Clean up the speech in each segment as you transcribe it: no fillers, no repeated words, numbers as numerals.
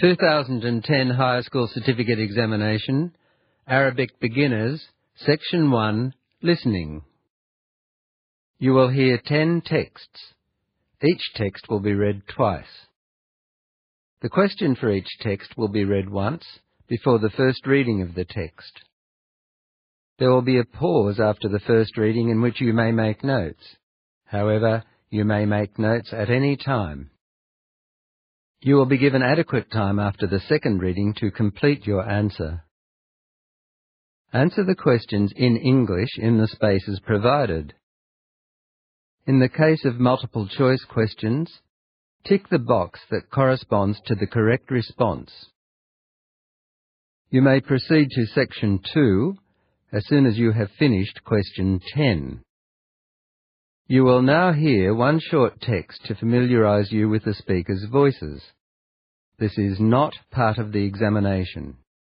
2010 Higher School Certificate Examination, Arabic Beginners, Section 1, Listening. You will hear 10 texts. Each text will be read twice. The question for each text will be read once before the first reading of the text. There will be a pause after the first reading in which you may make notes. However, you may make notes at any time. You will be given adequate time after the second reading to complete your answer. Answer the questions in English in the spaces provided. In the case of multiple choice questions, tick the box that corresponds to the correct response. You may proceed to Section 2 as soon as you have finished Question 10. You will now hear one short text to familiarise you with the speakers' voices. This is not part of the examination.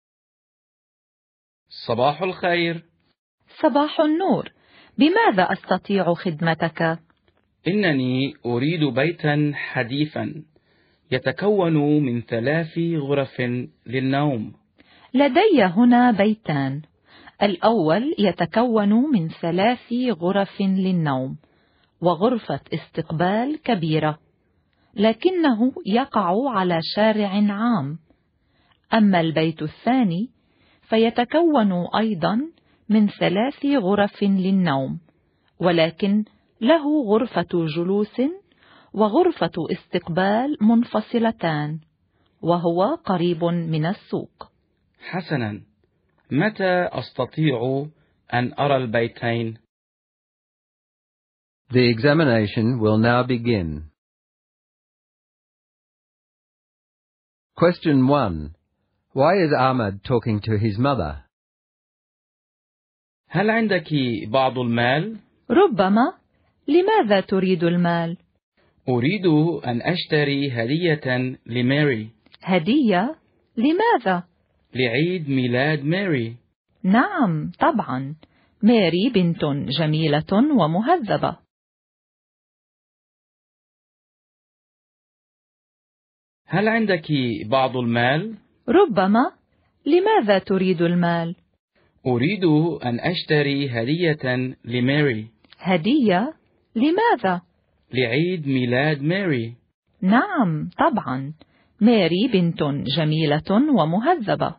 صباح الخير. صباح النور. بماذا أستطيع خدمتك؟ إنني أريد بيتا حديثا يتكون من 3 غرف للنوم. لدي هنا بيتان. الأول يتكون من 3 غرف للنوم وغرفة استقبال كبيرة، لكنه يقع على شارع عام. أما البيت الثاني فيتكون أيضا من 3 غرف للنوم، ولكن له غرفة جلوس وغرفة استقبال منفصلتان، وهو قريب من السوق. حسنا، متى أستطيع أن أرى البيتين؟ The examination will now begin. Question 1. Why is Ahmad talking to his mother? هل عندك بعض المال؟ ربما. لماذا تريد المال؟ أريد أن أشتري هدية لماري. هدية؟ لماذا؟ لعيد ميلاد ماري. نعم، طبعا. ماري بنت جميلة ومهذبة. هل عندك بعض المال؟ ربما. لماذا تريد المال؟ أريد أن أشتري هدية لماري. هدية؟ لماذا؟ لعيد ميلاد ماري. نعم، طبعا. ماري بنت جميلة ومهذبة.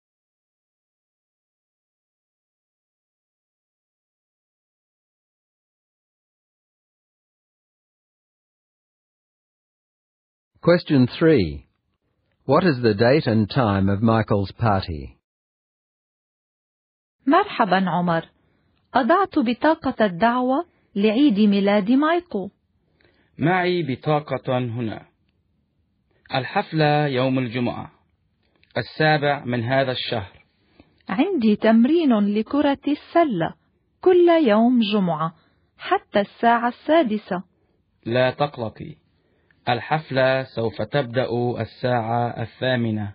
Question 3. What is the date and time of Michael's party? مرحبا عمر. أضعت بطاقة الدعوة لعيد ميلاد مايكل. معي بطاقة هنا. الحفلة يوم الجمعة 7 من هذا الشهر. عندي تمرين لكرة السلة كل يوم جمعة حتى الساعة 6. لا تقلقي، الحفلة سوف تبدأ الساعة 8.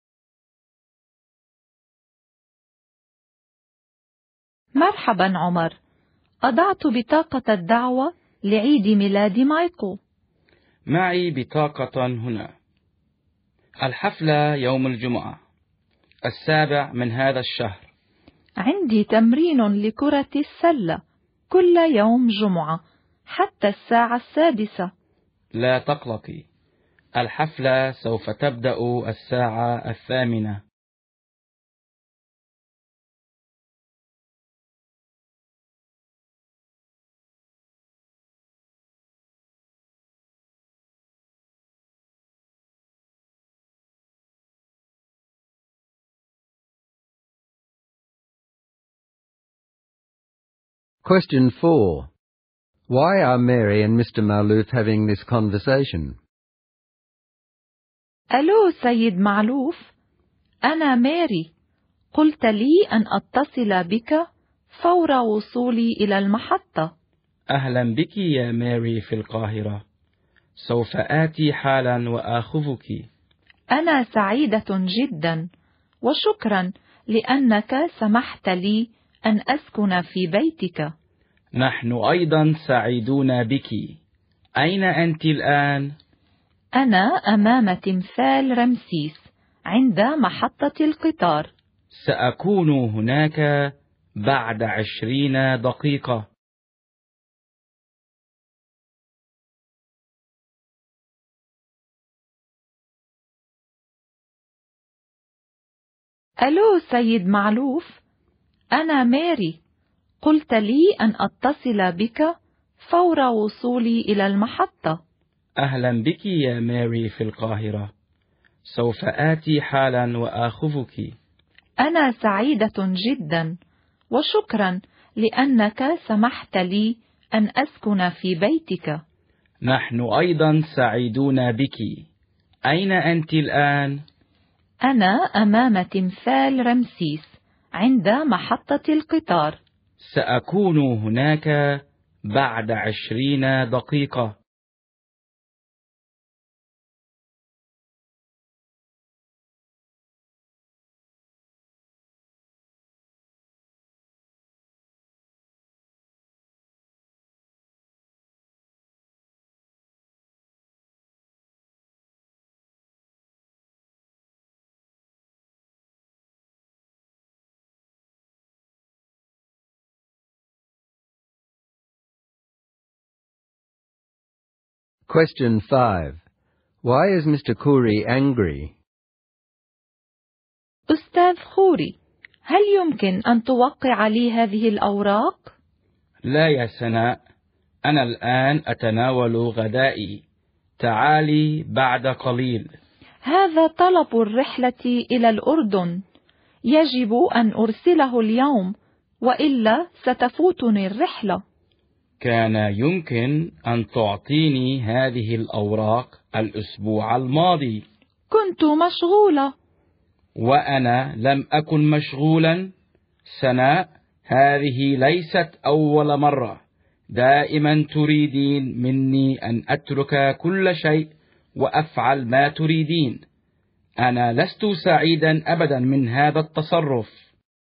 مرحبا عمر. أضعت بطاقة الدعوة لعيد ميلاد مايكل. معي بطاقة هنا. الحفلة يوم الجمعة 7 من هذا الشهر. عندي تمرين لكرة السلة كل يوم جمعة حتى الساعة 6. لا تقلقي، الحفلة سوف تبدأ الساعة 8. Question 4. Why are Mary and Mr. Malouf having this conversation? ألو سيد معلوف، أنا ماري. قلت لي أن أتصل بك فور وصولي إلى المحطة. أهلا بك يا ماري في القاهرة. سوف آتي حالا وآخذك. أنا سعيدة جدا، وشكرا لأنك سمحت لي أن أسكن في بيتك. نحن أيضا سعيدون بك. أين أنت الآن؟ أنا أمام تمثال رمسيس عند محطة القطار. سأكون هناك بعد 20 دقيقة. ألو سيد معلوف، أنا ماري، قلت لي أن أتصل بك فور وصولي إلى المحطة. أهلا بك يا ماري في القاهرة، سوف آتي حالا وآخذك. أنا سعيدة جدا، وشكرا لأنك سمحت لي أن أسكن في بيتك. نحن أيضا سعيدون بك. أين أنت الآن؟ أنا أمام تمثال رمسيس عند محطة القطار. سأكون هناك بعد 20 دقيقة. Question 5. Why is Mr. Khoury angry? أستاذ خوري، هل يمكن أن توقع لي هذه الأوراق؟ لا يا سناء، أنا الآن أتناول غدائي. تعالي بعد قليل. هذا طلب الرحلة إلى الأردن، يجب أن أرسله اليوم، وإلا ستفوتني الرحلة. كان يمكن أن تعطيني هذه الأوراق الأسبوع الماضي. كنت مشغولة. وأنا لم أكن مشغولا. سناء، هذه ليست أول مرة. دائما تريدين مني أن أترك كل شيء وأفعل ما تريدين. أنا لست سعيدا أبدا من هذا التصرف.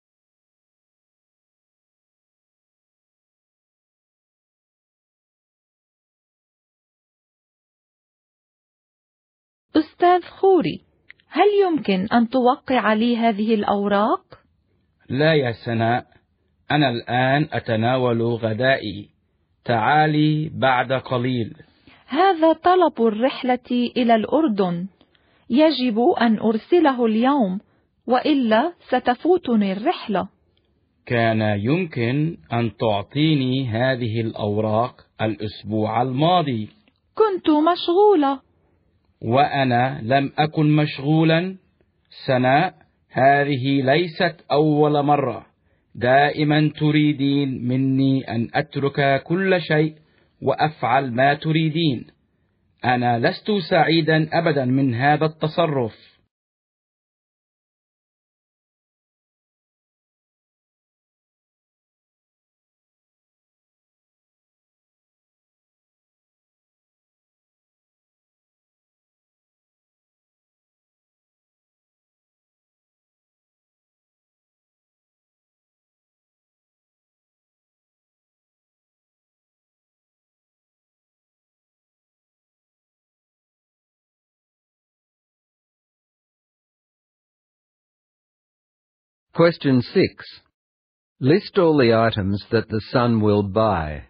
أستاذ خوري، هل يمكن أن توقع لي هذه الأوراق؟ لا يا سناء، أنا الآن أتناول غدائي. تعالي بعد قليل. هذا طلب الرحلة إلى الأردن، يجب أن أرسله اليوم، وإلا ستفوتني الرحلة. كان يمكن أن تعطيني هذه الأوراق الأسبوع الماضي. كنت مشغولة. وأنا لم أكن مشغولا. سناء، هذه ليست أول مرة. دائما تريدين مني أن أترك كل شيء وأفعل ما تريدين. أنا لست سعيدا أبدا من هذا التصرف. Question 6. List all the items that the son will buy.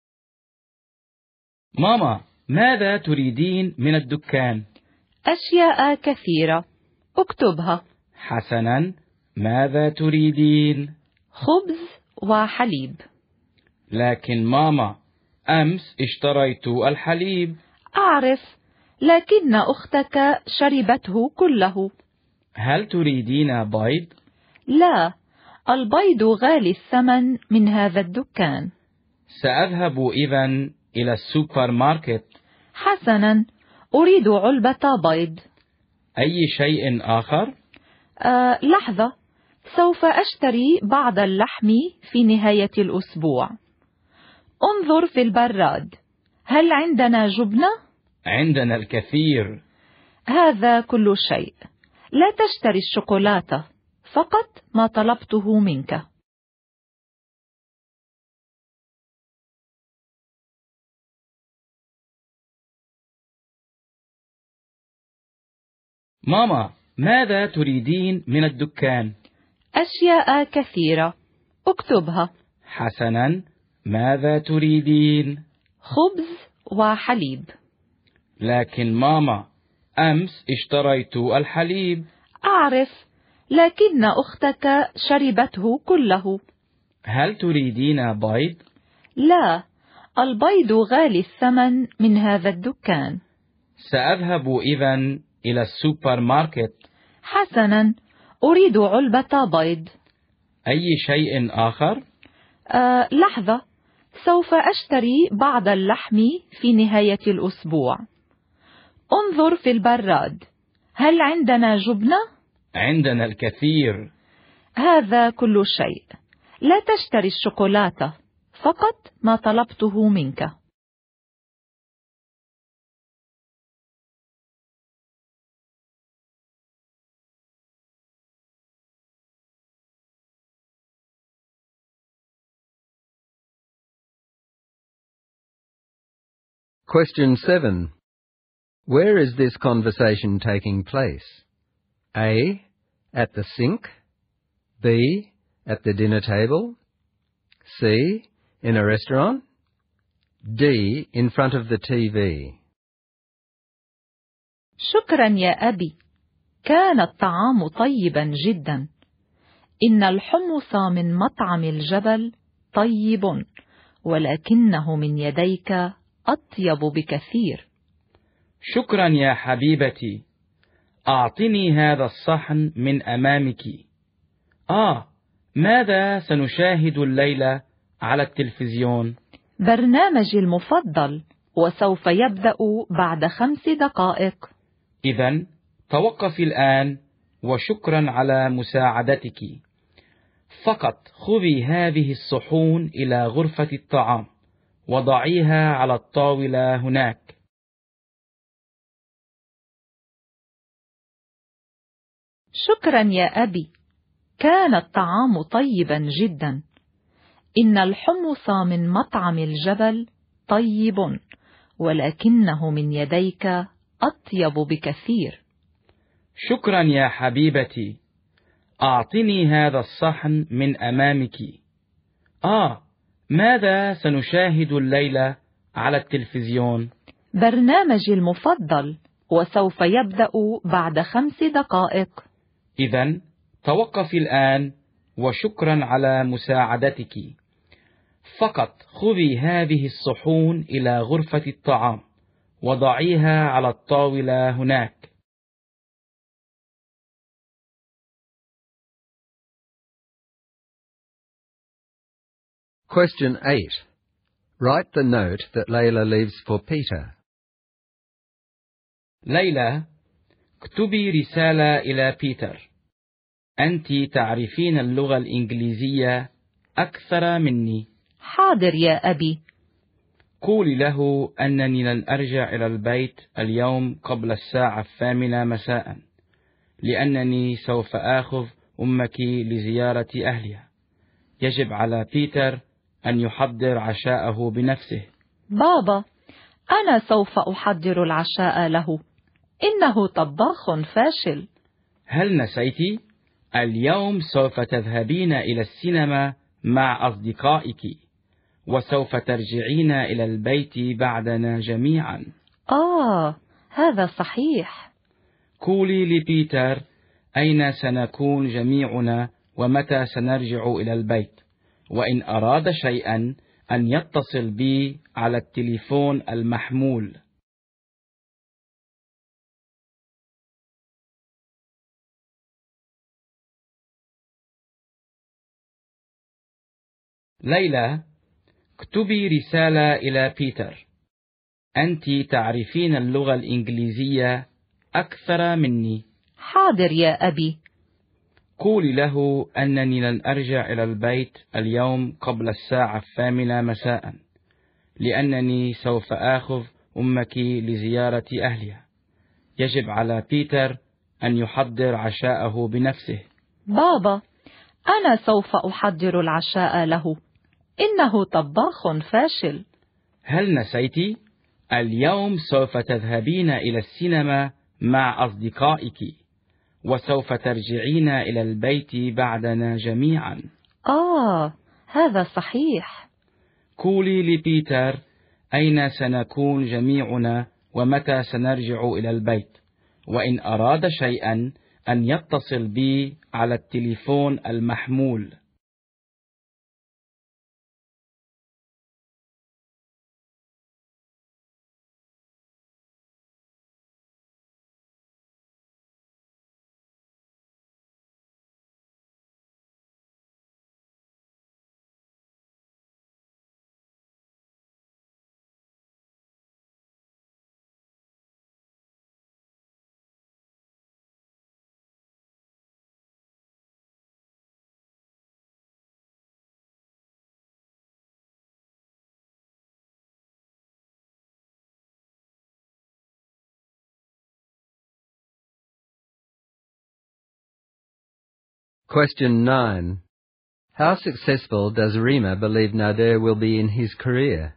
ماما، ماذا تريدين من الدكان؟ أشياء كثيرة، اكتبها. حسنا، ماذا تريدين؟ خبز وحليب. لكن ماما، أمس اشتريت الحليب. أعرف، لكن أختك شربته كله. هل تريدين بيض؟ لا، البيض غالي الثمن من هذا الدكان. سأذهب إذن إلى السوبر ماركت. حسنا، أريد علبة بيض. أي شيء آخر؟ لحظة، سوف أشتري بعض اللحم في نهاية الأسبوع. انظر في البراد، هل عندنا جبنة؟ عندنا الكثير. هذا كل شيء. لا تشتري الشوكولاتة، فقط ما طلبته منك. ماما، ماذا تريدين من الدكان؟ أشياء كثيرة، اكتبها. حسنا، ماذا تريدين؟ خبز وحليب. لكن ماما، أمس اشتريت الحليب. أعرف، لكن أختك شربته كله. هل تريدين بيض؟ لا، البيض غالي الثمن من هذا الدكان. سأذهب إذن إلى السوبر ماركت. حسنا، أريد علبة بيض. أي شيء آخر؟ لحظة، سوف أشتري بعض اللحم في نهاية الأسبوع. انظر في البراد، هل عندنا جبنة؟ عندنا الكثير. هذا كل شيء، لا تشتري الشوكولاتة، فقط ما طلبته منك. Question 7. Where is this conversation taking place? A. At the sink. B. At the dinner table. C. In a restaurant. D. In front of the TV. شكرا يا أبي، كان الطعام طيبا جدا. إن الحمص من مطعم الجبل طيب، ولكنه من يديك أطيب بكثير. شكرا يا حبيبتي، أعطني هذا الصحن من أمامك. ماذا سنشاهد الليلة على التلفزيون؟ برنامجي المفضل، وسوف يبدأ بعد 5 دقائق. إذن توقفي الآن، وشكرا على مساعدتك. فقط خذي هذه الصحون إلى غرفة الطعام وضعيها على الطاولة هناك. شكرا يا أبي، كان الطعام طيبا جدا. إن الحمص من مطعم الجبل طيب، ولكنه من يديك أطيب بكثير. شكرا يا حبيبتي، أعطني هذا الصحن من أمامك. ماذا سنشاهد الليلة على التلفزيون؟ برنامجي المفضل، وسوف يبدأ بعد 5 دقائق. إذن توقفي الآن، وشكرا على مساعدتك. فقط خذي هذه الصحون إلى غرفة الطعام وضعيها على الطاولة هناك. Question 8. Write the note that Layla leaves for Peter. ليلى، اكتبي رسالة إلى بيتر. أنت تعرفين اللغة الإنجليزية أكثر مني. حاضر يا أبي. قولي له أنني لن أرجع إلى البيت اليوم قبل 8:00 مساء، لأنني سوف آخذ أمك لزيارة أهلها. يجب على بيتر أن يحضر عشاءه بنفسه. بابا، أنا سوف أحضر العشاء له، إنه طباخ فاشل. هل نسيت؟ اليوم سوف تذهبين إلى السينما مع أصدقائك، وسوف ترجعين إلى البيت بعدنا جميعا. هذا صحيح. قولي لبيتر أين سنكون جميعنا ومتى سنرجع إلى البيت، وإن أراد شيئا أن يتصل بي على التليفون المحمول. ليلى، اكتبي رسالة إلى بيتر. أنت تعرفين اللغة الإنجليزية أكثر مني. حاضر يا أبي. قولي له أنني لن أرجع إلى البيت اليوم قبل 8:00 مساء، لأنني سوف آخذ أمك لزيارة أهلها. يجب على بيتر أن يحضر عشاءه بنفسه. بابا، أنا سوف أحضر العشاء له، إنه طباخ فاشل. هل نسيت؟ اليوم سوف تذهبين إلى السينما مع أصدقائك، وسوف ترجعين إلى البيت بعدنا جميعا. هذا صحيح. قولي لبيتر أين سنكون جميعنا ومتى سنرجع إلى البيت، وإن أراد شيئا أن يتصل بي على التليفون المحمول. Question 9. How successful does Rima believe Nader will be in his career?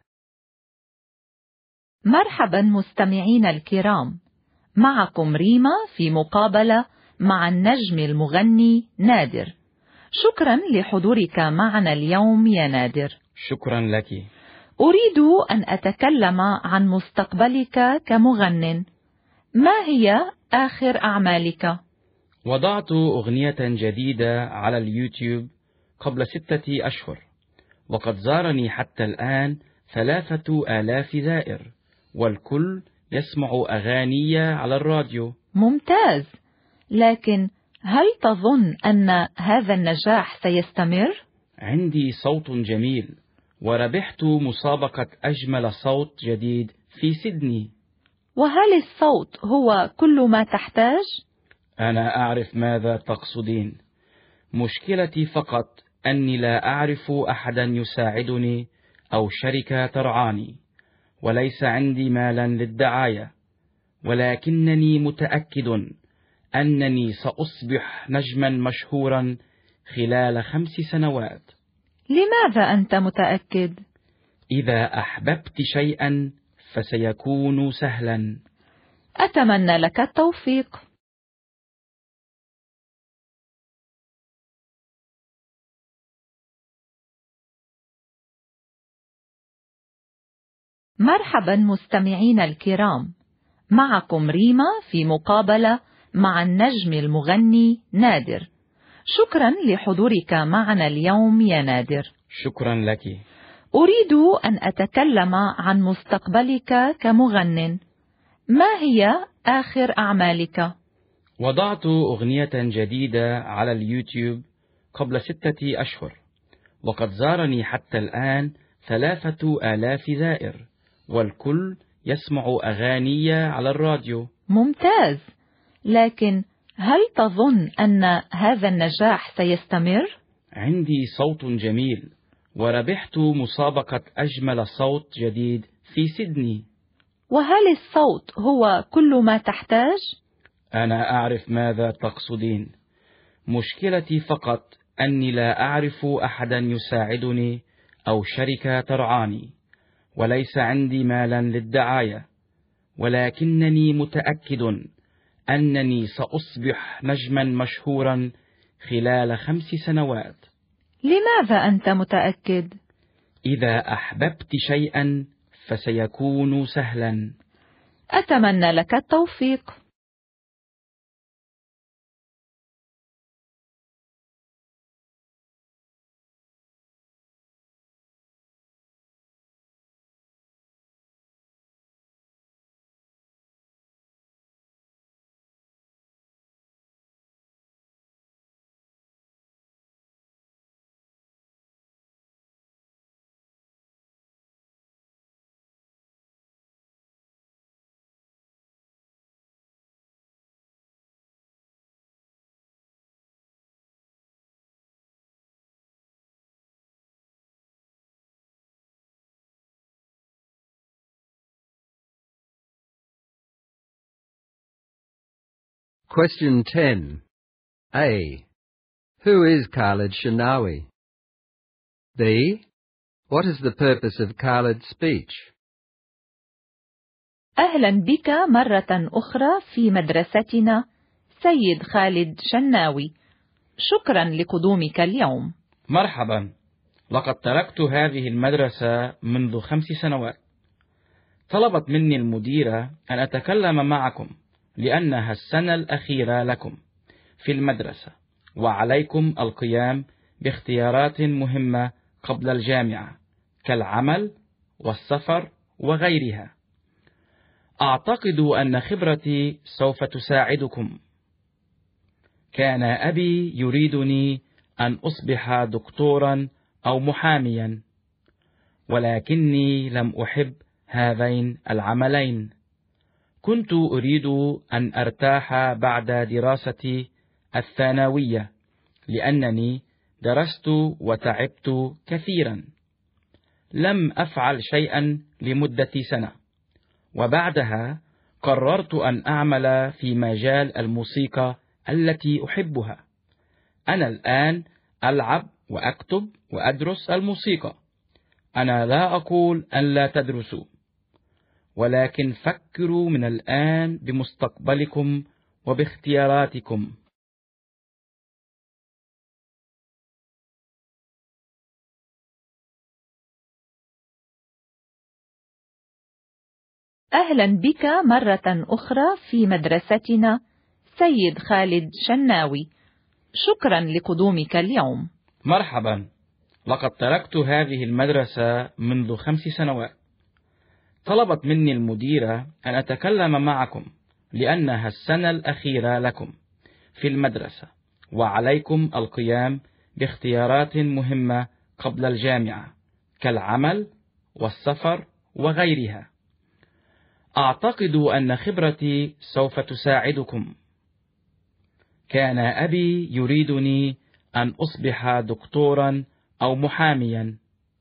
مرحبا مستمعين الكرام، معكم ريما في مقابلة مع النجم المغني نادر. شكرا لحضورك معنا اليوم يا نادر. شكرا لك. أريد أن أتكلم عن مستقبلك كمغن. ما هي آخر أعمالك؟ وضعت أغنية جديدة على اليوتيوب قبل 6 أشهر، وقد زارني حتى الآن 3000 زائر، والكل يسمع أغاني على الراديو. ممتاز، لكن هل تظن أن هذا النجاح سيستمر؟ عندي صوت جميل، وربحت مسابقة أجمل صوت جديد في سيدني. وهل الصوت هو كل ما تحتاج؟ أنا أعرف ماذا تقصدين. مشكلتي فقط أني لا أعرف أحدا يساعدني أو شركة ترعاني، وليس عندي مالا للدعاية، ولكنني متأكد أنني سأصبح نجما مشهورا خلال 5 سنوات. لماذا أنت متأكد؟ إذا أحببت شيئا فسيكون سهلا. أتمنى لك التوفيق. مرحبا مستمعين الكرام، معكم ريما في مقابلة مع النجم المغني نادر. شكرا لحضورك معنا اليوم يا نادر. شكرا لك. أريد أن أتكلم عن مستقبلك كمغن. ما هي آخر أعمالك؟ وضعت أغنية جديدة على اليوتيوب قبل 6 أشهر، وقد زارني حتى الآن 3000 زائر، والكل يسمع أغاني على الراديو. ممتاز، لكن هل تظن أن هذا النجاح سيستمر؟ عندي صوت جميل، وربحت مسابقة أجمل صوت جديد في سيدني. وهل الصوت هو كل ما تحتاج؟ أنا أعرف ماذا تقصدين. مشكلتي فقط أني لا أعرف أحدا يساعدني أو شركة ترعاني، وليس عندي مالا للدعاية، ولكنني متأكد أنني سأصبح نجما مشهورا خلال 5 سنوات. لماذا أنت متأكد؟ إذا أحببت شيئا فسيكون سهلا. أتمنى لك التوفيق. Question 10. A. Who is Khalid Shinawi? B. What is the purpose of Khalid's speech? أهلا بك مرة أخرى في مدرستنا سيد خالد شناوي. شكرا لقدومك اليوم. مرحبا. لقد تركت هذه المدرسة منذ 5 سنوات. طلبت مني المديرة أن أتكلم معكم لأنها السنة الأخيرة لكم في المدرسة، وعليكم القيام باختيارات مهمة قبل الجامعة كالعمل والسفر وغيرها. أعتقد أن خبرتي سوف تساعدكم. كان أبي يريدني أن أصبح دكتورا أو محاميا، ولكني لم أحب هذين العملين. كنت أريد أن أرتاح بعد دراستي الثانوية، لأنني درست وتعبت كثيرا. لم أفعل شيئا لمدة سنة، وبعدها قررت أن أعمل في مجال الموسيقى التي أحبها. أنا الآن ألعب وأكتب وأدرس الموسيقى. أنا لا أقول أن لا تدرسوا، ولكن فكروا من الآن بمستقبلكم وباختياراتكم. أهلا بك مرة أخرى في مدرستنا سيد خالد شناوي. شكرا لقدومك اليوم. مرحبا. لقد تركت هذه المدرسة منذ 5 سنوات. طلبت مني المديرة أن أتكلم معكم لأنها السنة الأخيرة لكم في المدرسة، وعليكم القيام باختيارات مهمة قبل الجامعة كالعمل والسفر وغيرها. أعتقد أن خبرتي سوف تساعدكم. كان أبي يريدني أن أصبح دكتورا أو محاميا،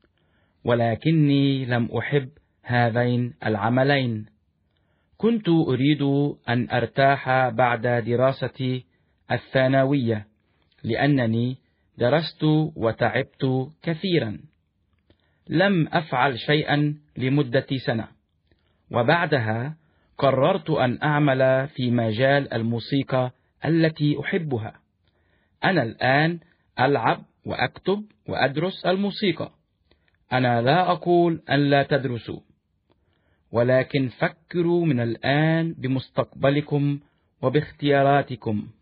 ولكني لم أحب هذين العملين. كنت أريد أن أرتاح بعد دراستي الثانوية، لأنني درست وتعبت كثيرا. لم أفعل شيئا لمدة سنة، وبعدها قررت أن أعمل في مجال الموسيقى التي أحبها. أنا الآن ألعب وأكتب وأدرس الموسيقى. أنا لا أقول أن لا تدرسوا، ولكن فكروا من الآن بمستقبلكم وباختياراتكم.